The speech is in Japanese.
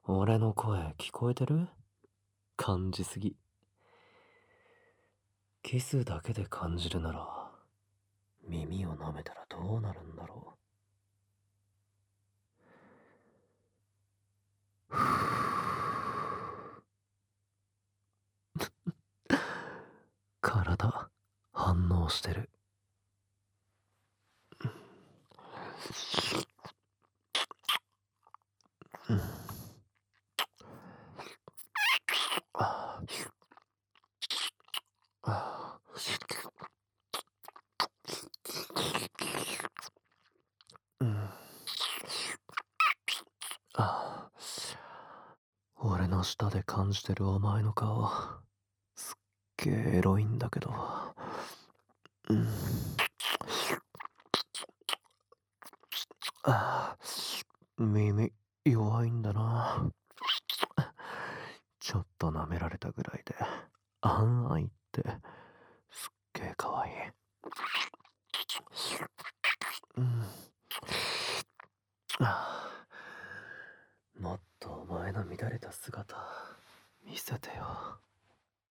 俺の声聞こえてる？感じすぎ。キスだけで感じるなら、耳を舐めたらどうなるんだろう。体、反応してる。俺の舌で感じてるお前の顔、すっげえエロいんだけど。耳弱いんだな。ちょっと舐められたぐらいで、あんあいってすっげえかわいい。もっとお前の乱れた姿見せてよ。